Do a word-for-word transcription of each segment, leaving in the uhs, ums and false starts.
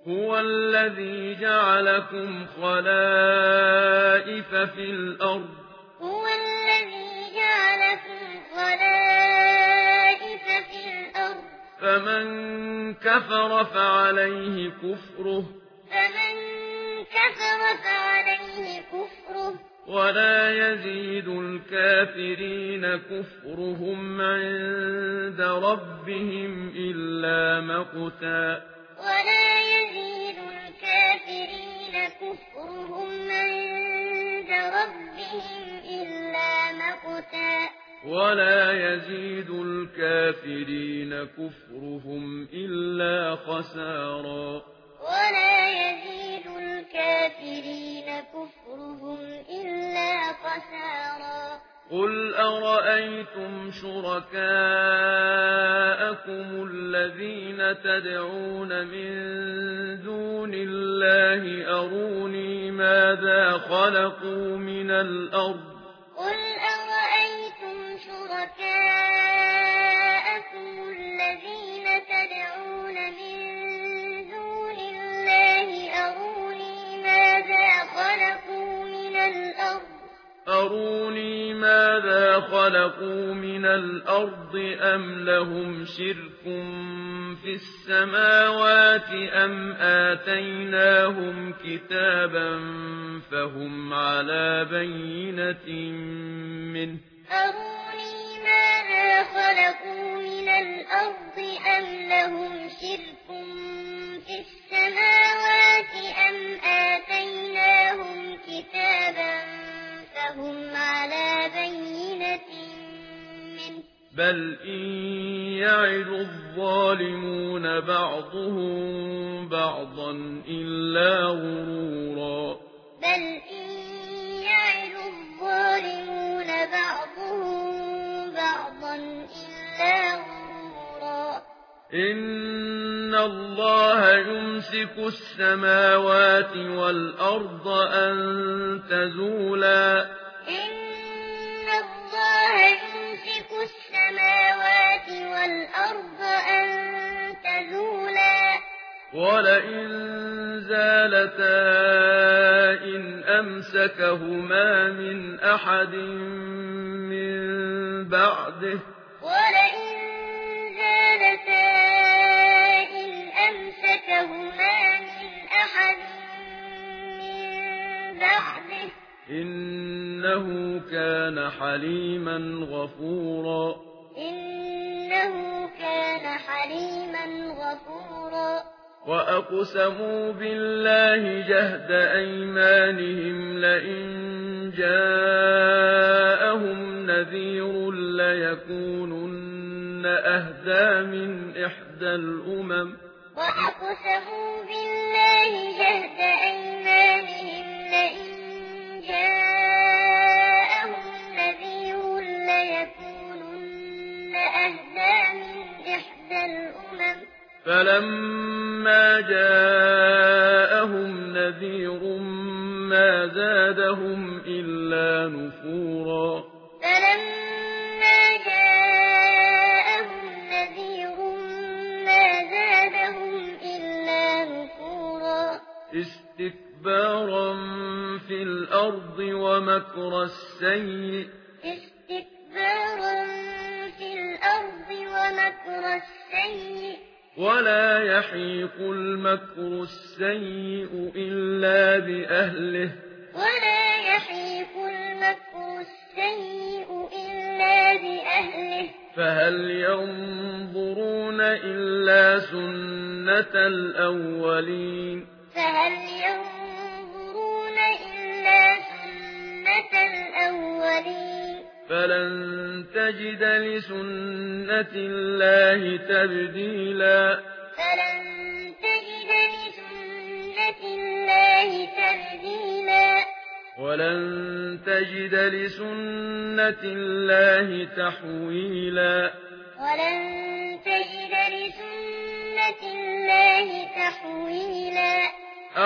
هو الذي جعلكم خلائف في الأرض هو الذي جعلكم خلائف في الأرض فمن كفر فعليه كفره فمن كفر فعليه كفره ولا يزيد الكافرين كفرهم عند ربهم إلا مقتا ولا يزيد الكافرين كفرهم عند ربهم إلا مقتا ولا يزيد الكافرين كفرهم إلا خسارا ولا يزيد الكافرين كفرهم إلا خسارا قل أرأيتم شركاءكم الذين تدعون من دون الله أروني ماذا خلقوا من الأرض قل أرأيتم شركاءكم الذين تدعون من دون الله أروني ماذا خلقوا من الأرض أروني ماذا خلقوا من الأرض أم لهم شرك في السماوات أم آتيناهم كتابا فهم على بينة منه أروني ماذا خلقوا من الأرض أم لهم شرك في السماوات أم آتيناهم كتابا فهم على بينة منه بل إن يعد الظالمون بعضهم بعضا إلا غرورا بل إن يعد الظالمون بعضهم بعضا إلا غرورا إن الله يمسك السماوات والأرض أن تزولا إن الله يمسك السماوات والأرض أن تزولا ولئن زالتا إن أمسكهما من أحد من بعده ولئن زالتا إن أمسكهما من أحد من بعده إنه كان حليما غفورا إنه كان حليما غفورا وأقسموا بالله جهد أيمانهم لئن جاءهم نذير ليكونن أهدى من إحدى الأمم وأقسموا بالله جهد أيمانهم لئن جاءهم نذير ليكونن أهدى من إحدى الأمم فلما جاءهم نذير ما زادهم إلا نفورا فلما جاءهم نذير ما زادهم إلا نفورا استكبارا في الأرض ومكر السيء استكبارا في الأرض ومكر السيء ولا يحيق المكر السيء إلا بأهله ولا يحيق المكر السيء إلا بأهله فهل ينظرون إلا سنة الأولين فهل ينظرون إلا سنة الأولين فلن تجد لسنة الله تبديلا فلن تجد لسنة الله تبديلا ولن تجد لسنة الله تحويلا ولن تجد لسنة الله تحويلا أولم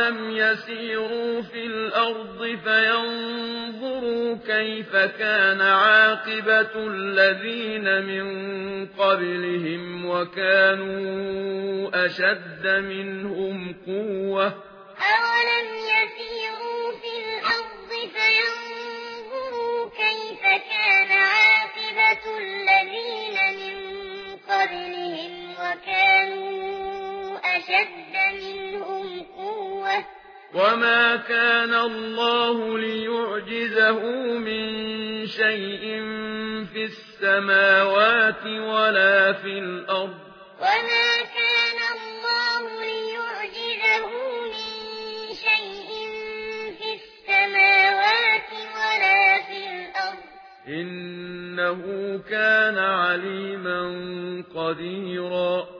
أَوَلَمْ يَسِيرُوا فِي الْأَرْضِ فَيَنظُرُوا كَيْفَ كَانَ عَاقِبَةُ الَّذِينَ مِن قَبْلِهِمْ وَكَانُوا أَشَدَّ مِنْهُمْ قُوَّةً أَوَلَمْ يَسِيرُوا فِي الْأَرْضِ فَيَنظُرُوا كَيْفَ كَانَ عَاقِبَةُ الَّذِينَ مِن قَبْلِهِمْ وَكَانُوا أَشَدَّ مِنْهُمْ قُوَّةً وَمَا كَانَ اللَّهُ لِيُعْجِزَهُ مِن شَيْءٍ فِي السَّمَاوَاتِ وَلَا فِي الْأَرْضِ وَمَا كَانَ اللَّهُ لِيُعْجِزَهُ مِن شَيْءٍ فِي السَّمَاوَاتِ وَلَا فِي الْأَرْضِ إِنَّهُ كَانَ عَلِيمًا قَدِيرًا